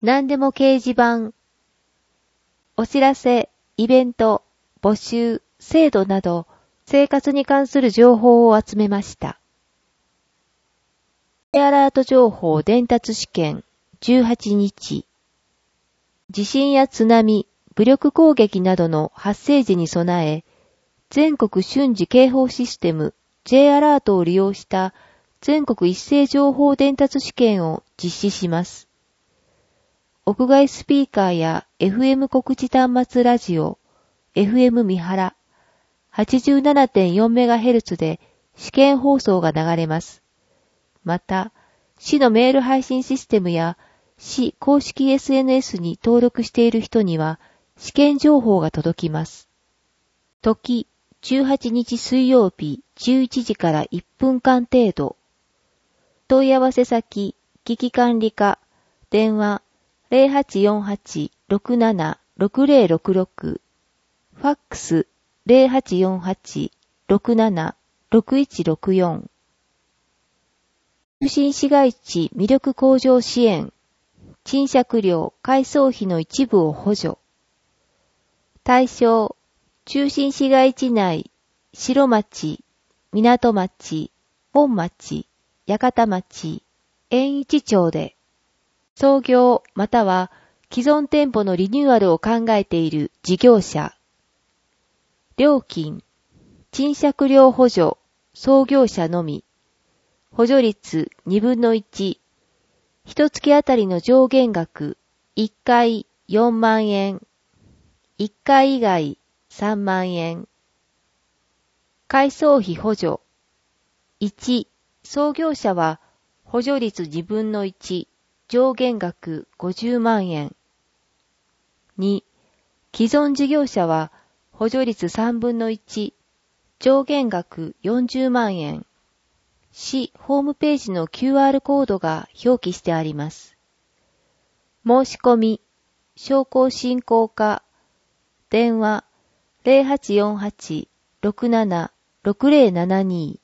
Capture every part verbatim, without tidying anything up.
何でも掲示板、お知らせ、イベント、募集、制度など、生活に関する情報を集めました。Jアラート情報伝達試験じゅうはちにち。地震や津波、武力攻撃などの発生時に備え、全国瞬時警報システム J アラートを利用した全国一斉情報伝達試験を実施します。屋外スピーカーや エフエム 告知端末ラジオ、エフエム 三原、はちじゅうななてんよんメガヘルツ で試験放送が流れます。また、市のメール配信システムや市公式 エスエヌエス に登録している人には試験情報が届きます。時、じゅうはちにち水曜日じゅういちじからいっぷんかん程度。問い合わせ先、危機管理課、電話 ゼロはちよんはち ろくなな ろくゼロろくろく、ファックス ゼロはちよんはち ろくなな ろくいちろくよん。中心市街地魅力向上支援、賃借料、改装費の一部を補助。対象、中心市街地内、城町、港町、本町、八幡町、円一町で、創業または既存店舗のリニューアルを考えている事業者。料金、賃借料補助、創業者のみ。補助率にぶんのいち。一月あたりの上限額、いっかいよんまんえん。いっかい以外さんまんえん。改装費補助。いち、創業者は補助率にぶんのいち、上限額ごじゅうまんえん。に、既存事業者は補助率さんぶんのいち、上限額よんじゅうまんえん。市ホームページの キューアール コードが表記してあります。申し込み、商工振興課、電話 ゼロはちよんはち ろくなな ろくゼロななに。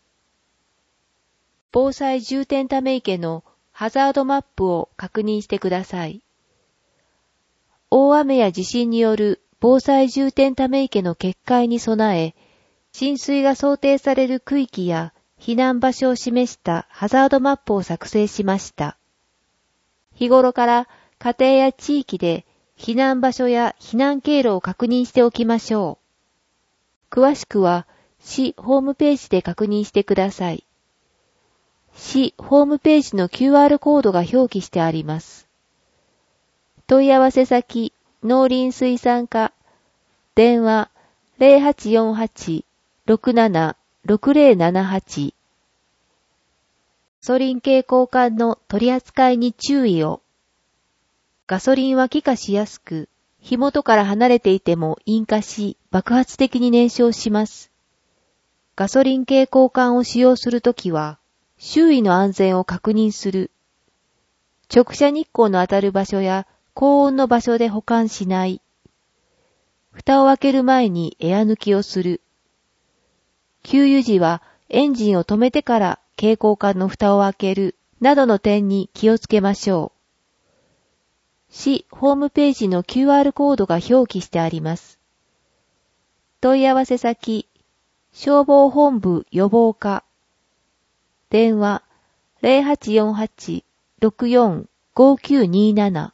防災重点ため池のハザードマップを確認してください。大雨や地震による防災重点ため池の決壊に備え、浸水が想定される区域や避難場所を示したハザードマップを作成しました。日頃から家庭や地域で避難場所や避難経路を確認しておきましょう。詳しくは市ホームページで確認してください。市ホームページの キューアール コードが表記してあります。問い合わせ先、農林水産課、電話 ゼロはちよんはち ろくなな ろくゼロななはち。ガソリン系交換の取り扱いに注意を。ガソリンは気化しやすく、火元から離れていても引火し、爆発的に燃焼します。ガソリン系交換を使用するときは、周囲の安全を確認する。直射日光の当たる場所や高温の場所で保管しない。蓋を開ける前にエア抜きをする。給油時はエンジンを止めてから携行管の蓋を開けるなどの点に気をつけましょう。市ホームページの キューアール コードが表記してあります。問い合わせ先、消防本部予防課。電話 ゼロはちよんはち ろくよん ごきゅうになな。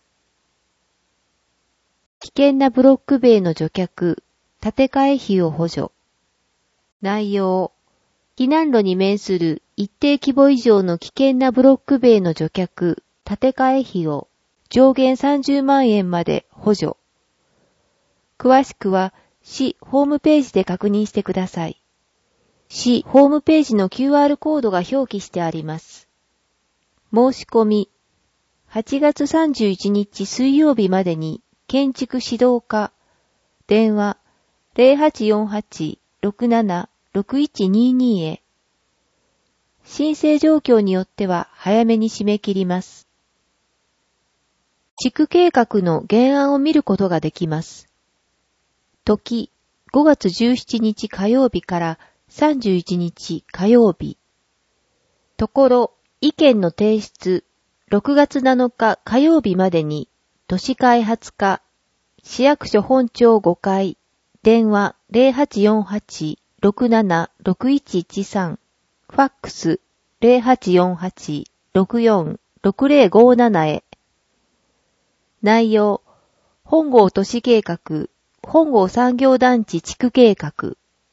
危険なブロック塀の除却、建て替え費を補助。内容、避難路に面する一定規模以上の危険なブロック塀の除却、建て替え費を上限さんじゅうまんえんまで補助。詳しくは市ホームページで確認してください。市ホームページの キューアール コードが表記してあります。申し込み、はちがつさんじゅういちにち水曜日までに建築指導課、電話 ゼロはちよんはち ろくなな ろくいちにに へ。申請状況によっては早めに締め切ります。地区計画の原案を見ることができます。時、ごがつじゅうしちにち火曜日からさんじゅういちにち火曜日。ところ、意見の提出、 ろくがつなのか火曜日までに、都市開発課、市役所本庁ごかい、電話 ゼロはちよんはち ろくなな ろくいちいちさん、ファックス ゼロはちよんはち ろくよん ろくゼロごなな へ。内容、本郷都市計画、本郷産業団地地区計画。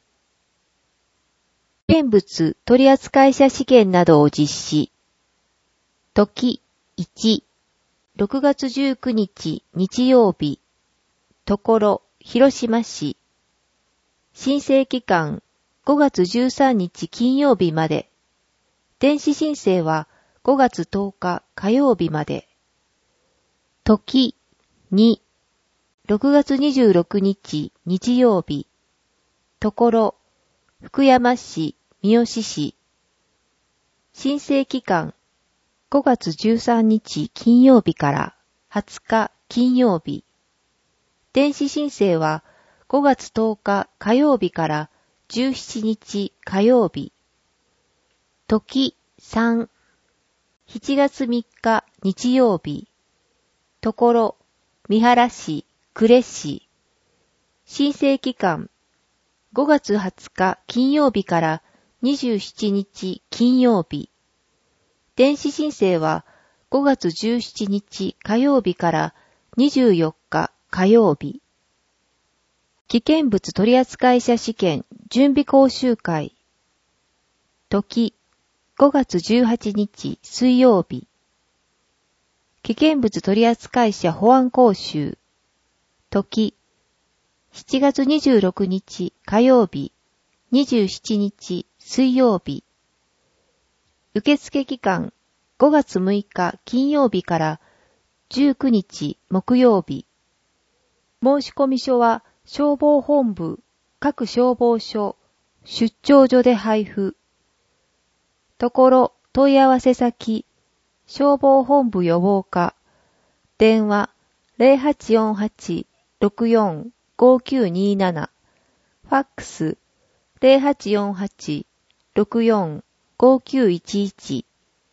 現物取扱者試験などを実施。時いち、ろくがつじゅうくにち日曜日。ところ、広島市。申請期間、ごがつじゅうさんにち金曜日まで。電子申請はごがつとおか火曜日まで。時に、ろくがつにじゅうろくにち日曜日。ところ、福山市、三好市。申請期間、ごがつじゅうさんにち金曜日からはつか金曜日。電子申請はごがつとおか火曜日からじゅうしちにち火曜日。時さん、しちがつみっか日曜日。ところ、三原市、呉市。申請期間、ごがつはつか金曜日からにじゅうしちにち金曜日。電子申請はごがつじゅうしちにち火曜日からにじゅうよっか火曜日。危険物取扱者試験準備講習会。時、ごがつじゅうはちにち水曜日。危険物取扱者保安講習。時、しちがつにじゅうろくにち火曜日、にじゅうしちにち水曜日。受付期間、ごがつむいか金曜日からじゅうくにち木曜日。申込書は消防本部、各消防署、出張所で配布。ところ、問い合わせ先、消防本部予防課、電話ゼロはちよんはち ろくよん ごきゅうになな、ファックスゼロはちよんはち ろくよん ごきゅういちいち。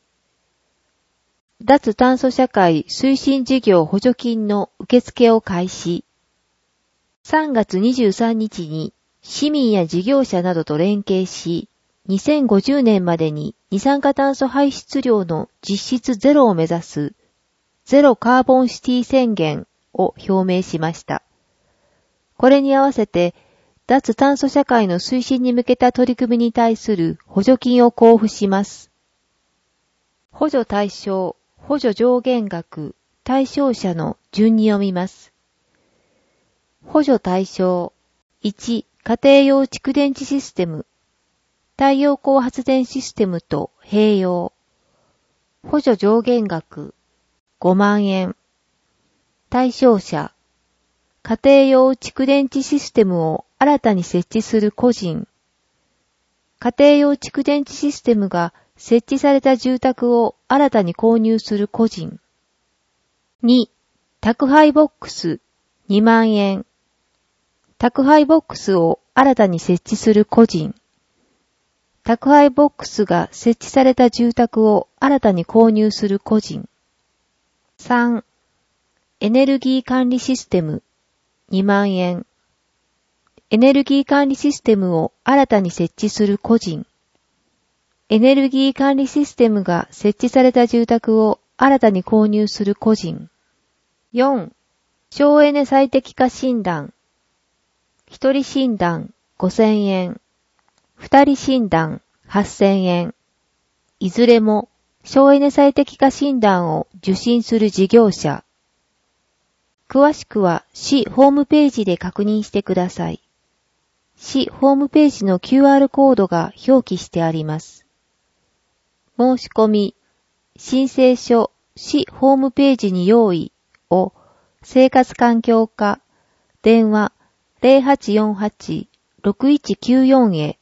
脱炭素社会推進事業補助金の受付を開始。さんがつにじゅうさんにちに市民や事業者などと連携し、にせんごじゅうねんまでに二酸化炭素排出量の実質ゼロを目指すゼロカーボンシティ宣言を表明しました。これに合わせて脱炭素社会の推進に向けた取り組みに対する補助金を交付します。補助対象、補助上限額、対象者の順に読みます。補助対象、いち、家庭用蓄電池システム、太陽光発電システムと併用。補助上限額、ごまんえん。対象者、家庭用蓄電池システムを新たに設置する個人。家庭用蓄電池システムが設置された住宅を新たに購入する個人。に、宅配ボックスにまんえん。宅配ボックスを新たに設置する個人。宅配ボックスが設置された住宅を新たに購入する個人。さん、エネルギー管理システムにまんえん。エネルギー管理システムを新たに設置する個人。エネルギー管理システムが設置された住宅を新たに購入する個人。よん、省エネ最適化診断。ひとり診断ごせんえん。ふたり診断はっせんえん。いずれも省エネ最適化診断を受診する事業者。詳しくは市ホームページで確認してください。市ホームページの キューアール コードが表記してあります。申し込み、申請書、市ホームページに用意を生活環境課、電話ゼロはちよんはち ろくいちきゅうよん へ。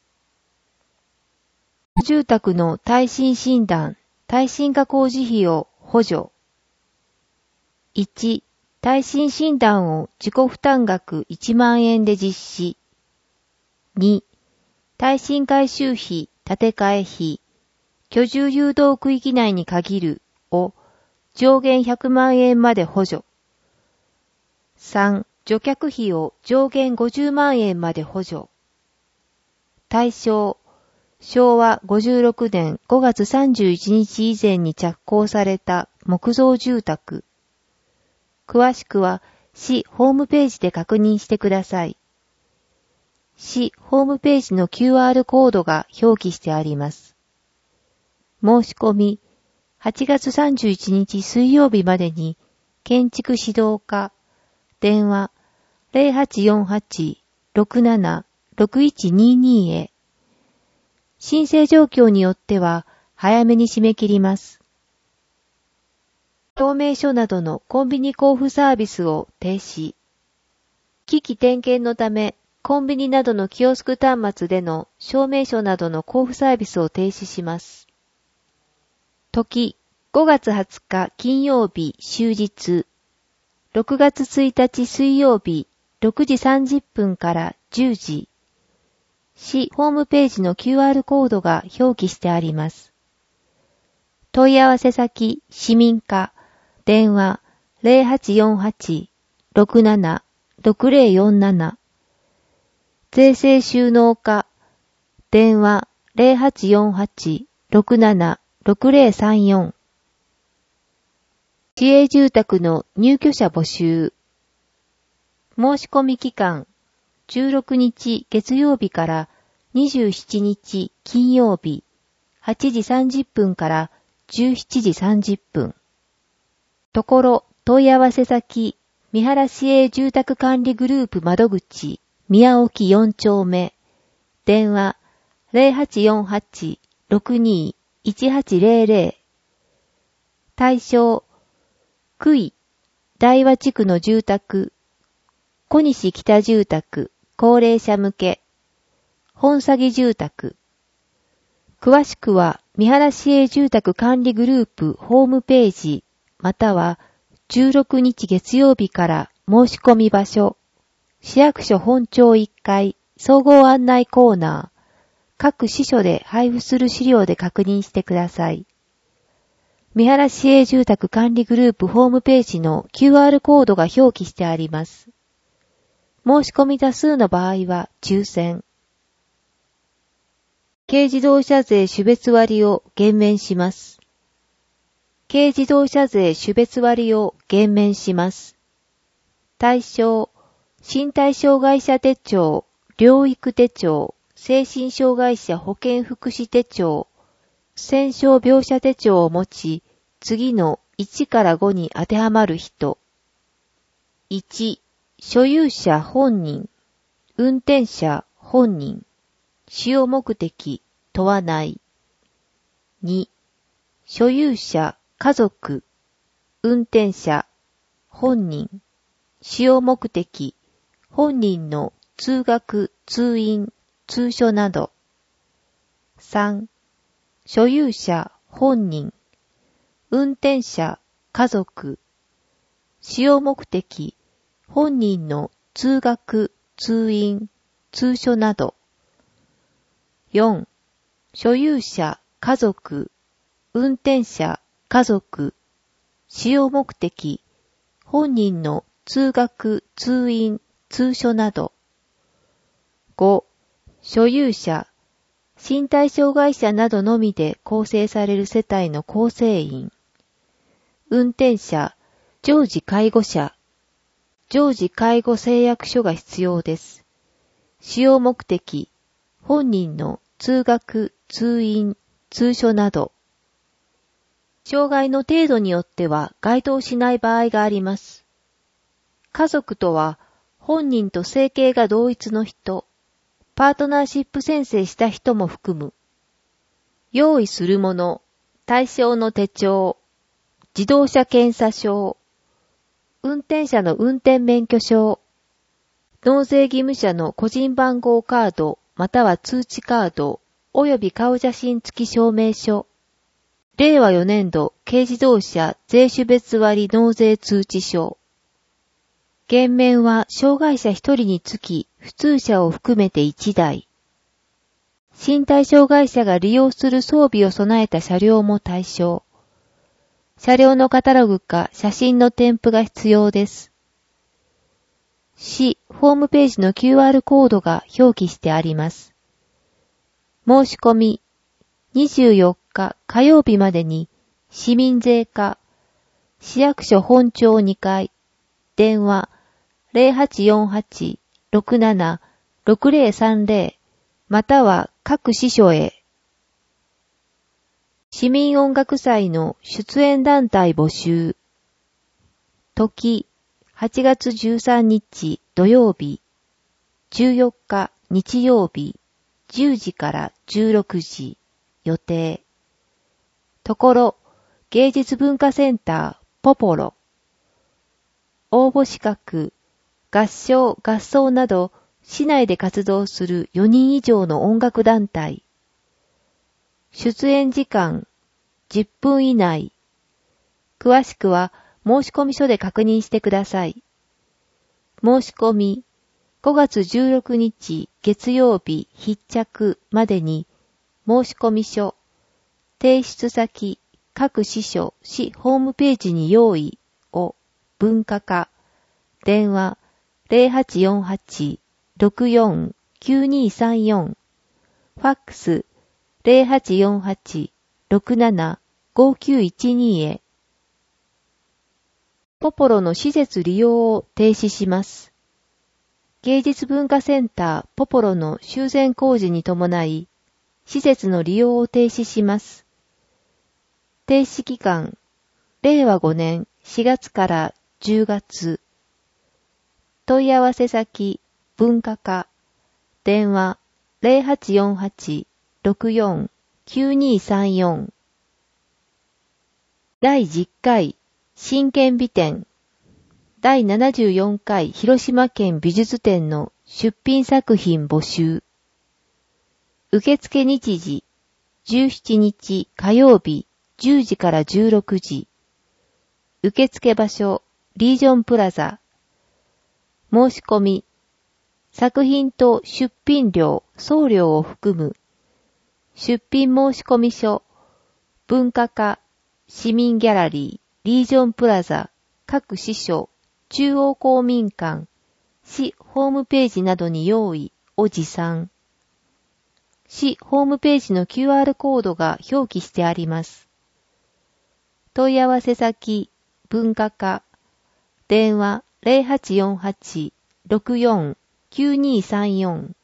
住宅の耐震診断、耐震化工事費を補助。いち、耐震診断を自己負担額いちまんえんで実施。に、耐震改修費、建て替え費、居住誘導区域内に限るを上限ひゃくまんえんまで補助。さん、除却費を上限ごじゅうまんえんまで補助。対象、しょうわごじゅうろくねんごがつさんじゅういちにち以前に着工された木造住宅。詳しくは市ホームページで確認してください。市ホームページの キューアール コードが表記してあります。申し込み、はちがつさんじゅういちにち水曜日までに建築指導課、電話 ゼロはちよんはち ろくなな ろくいちにに へ。申請状況によっては早めに締め切ります。証明書などのコンビニ交付サービスを停止。機器点検のため、コンビニなどのキオスク端末での証明書などの交付サービスを停止します。時、ごがつはつか金曜日終日、ろくがつついたち水曜日ろくじさんじゅっぷんからじゅうじ。市ホームページの キューアール コードが表記してあります。問い合わせ先、市民課、電話 ゼロはちよんはち ろくなな ろくゼロよんなな。税制収納課、電話 ゼロはちよんはち ろくなな ろくゼロさんよん。市営住宅の入居者募集。申し込み期間、じゅうろくにち月曜日からにじゅうしちにち金曜日、はちじさんじゅっぷんからじゅうしちじさんじゅっぷん。ところ、問い合わせ先、三原市営住宅管理グループ窓口、宮沖よんちょうめ、電話 ゼロはちよんはち ろくにいちはちゼロゼロ。対象、区井、大和地区の住宅、小西北住宅、高齢者向け、本詐欺住宅。詳しくは、三原市営住宅管理グループホームページ、またはじゅうろくにち月曜日から申し込み場所、市役所本庁いっかい総合案内コーナー、各支所で配布する資料で確認してください。三原市営住宅管理グループホームページの キューアール コードが表記してあります。申し込み多数の場合は抽選。軽自動車税種別割を減免します。軽自動車税種別割を減免します。対象、身体障害者手帳、療育手帳、精神障害者保健福祉手帳、戦傷病者手帳を持ち、次のいちからごに当てはまる人。いち、所有者本人、運転者本人、使用目的問わない。に、所有者家族、運転者本人、使用目的本人の通学、通院、通所など。さん、所有者本人、運転者家族、使用目的本人の通学、通院、通所など。よん、所有者家族、運転者家族、使用目的本人の通学、通院、通所など。ご、所有者、身体障害者などのみで構成される世帯の構成員。運転者、常時介護者。常時介護誓約書が必要です。使用目的、本人の通学、通院、通所など。障害の程度によっては該当しない場合があります。家族とは、本人と生計が同一の人、パートナーシップ宣誓した人も含む。用意するもの、対象の手帳、自動車検査証、運転者の運転免許証、納税義務者の個人番号カードまたは通知カードおよび顔写真付き証明書、れいわよねんど軽自動車税種別割納税通知書。減免は障害者ひとりにつき普通車を含めていちだい。身体障害者が利用する装備を備えた車両も対象。 車両のカタログか写真の添付が必要です。市ホームページの キューアール コードが表記してあります。申し込みにじゅうよっか火曜日までに市民税課市役所本庁にかい電話 ゼロはちよんはち ろくなな ろくゼロさんゼロ または各支所へ。市民音楽祭の出演団体募集。時はちがつじゅうさんにち土曜日、じゅうよっか日曜日、じゅうじからじゅうろくじ予定。ところ芸術文化センターポポロ。応募資格、合唱、合奏など市内で活動するよにん以上の音楽団体。出演時間じゅっぷん以内。詳しくは申込書で確認してください。申し込みごがつじゅうろくにち月曜日必着までに申込書、提出先、各支所、市ホームページに用意を文化課、電話 ゼロはちよんはち ろくよん きゅうにさんよん、ファックス ゼロはちよんはち ろくなな ごきゅういちに へ。ポポロの施設利用を停止します。芸術文化センターポポロの修繕工事に伴い、施設の利用を停止します。停止期間、れいわごねんしがつからじゅうがつ。問い合わせ先、文化課、電話 ゼロはちよんはち ろくよん きゅうにさんよん。だいじゅっかい真剣美展、だいななじゅうよんかい広島県美術展の出品作品募集。受付日時、じゅうしちにち火曜日じゅうじからじゅうろくじ。受付場所、リージョンプラザ。申し込み、作品と出品料、送料を含む。出品申込書、文化課、市民ギャラリー、リージョンプラザ、各支所、中央公民館、市ホームページなどに用意を持参。市ホームページの キューアール コードが表記してあります。問い合わせ先、文化課、電話 ゼロはちよんはち ろくよん きゅうにさんよん。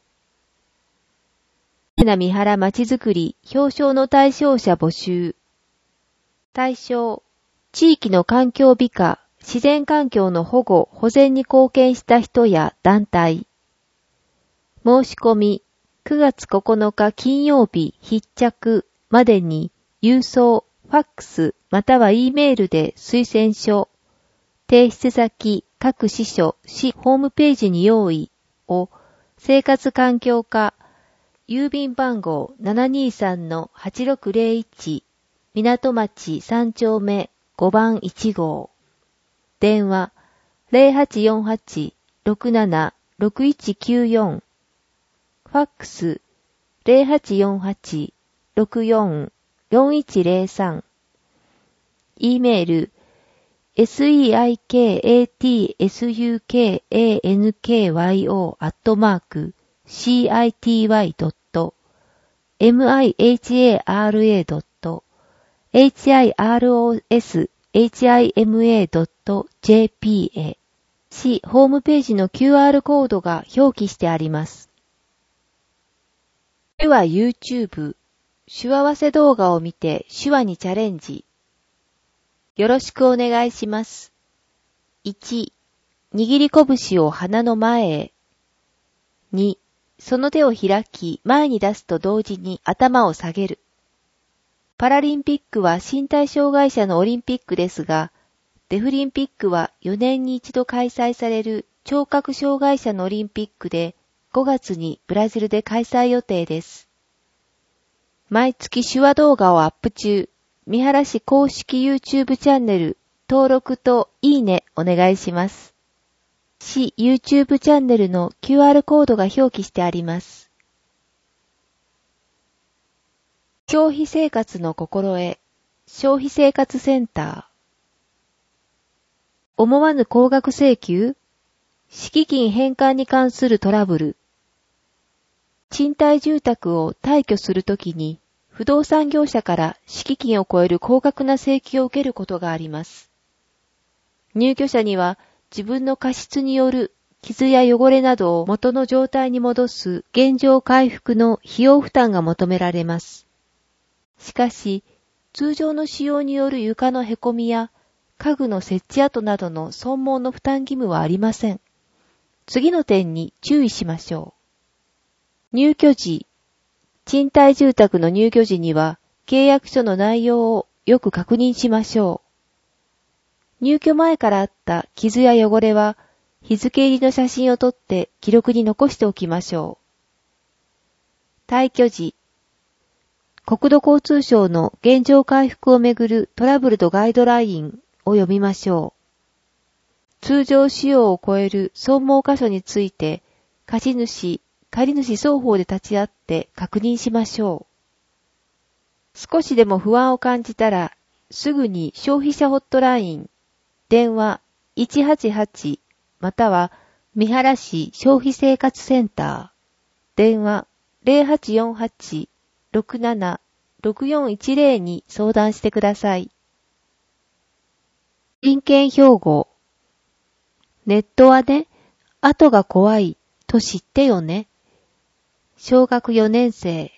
三原まちづくり表彰の対象者募集。対象、地域の環境美化、自然環境の保護・保全に貢献した人や団体。申し込み、くがつここのか金曜日必着までに郵送、ファックスまたは E メールで推薦書、提出先、各支所、市ホームページに用意を生活環境課、郵便番号 ななにさんのはちろくゼロいち、港町さん丁目ごばんいち号。電話 ゼロはちよんはち ろくなな ろくいちきゅうよん。ファックス ゼロはちよんはち ろくよん よんいちゼロさん。E メール セイカトスユカンクヨ アットマーク シーアイティーワイ ドット ミハラ ドット ヒロスヒマ ドット ジェーピー へ。市ホームページの キューアール コードが表記してあります。手話 YouTube、手話合わせ動画を見て手話にチャレンジ。よろしくお願いします。いち、握り拳を鼻の前へ。に、その手を開き前に出すと同時に頭を下げる。パラリンピックは身体障害者のオリンピックですが、デフリンピックはよねんに一度開催される聴覚障害者のオリンピックでごがつにブラジルで開催予定です。毎月手話動画をアップ中。三原市公式 YouTube チャンネル登録といいねお願いします。市 YouTube チャンネルの キューアール コードが表記してあります。消費生活の心得、消費生活センター。 思わぬ高額請求、敷金返還に関するトラブル。賃貸住宅を退去するときに、不動産業者から敷金を超える高額な請求を受けることがあります。入居者には自分の過失による傷や汚れなどを元の状態に戻す現状回復の費用負担が求められます。しかし、通常の使用による床のへこみや家具の設置跡などの損耗の負担義務はありません。次の点に注意しましょう。入居時、賃貸住宅の入居時には契約書の内容をよく確認しましょう。入居前からあった傷や汚れは日付入りの写真を撮って記録に残しておきましょう。退去時、国土交通省の現状回復をめぐるトラブルとガイドラインを読みましょう。通常使用を超える損耗箇所について貸主、借り主双方で立ち会って確認しましょう。少しでも不安を感じたらすぐに消費者ホットライン、電話いちはちはちまたは三原市消費生活センター、電話 ゼロはちよんはち ろくなな ろくよんいちゼロ に相談してください。人権標語。ネットはね、後が怖いと知ってよね。小学よねん生。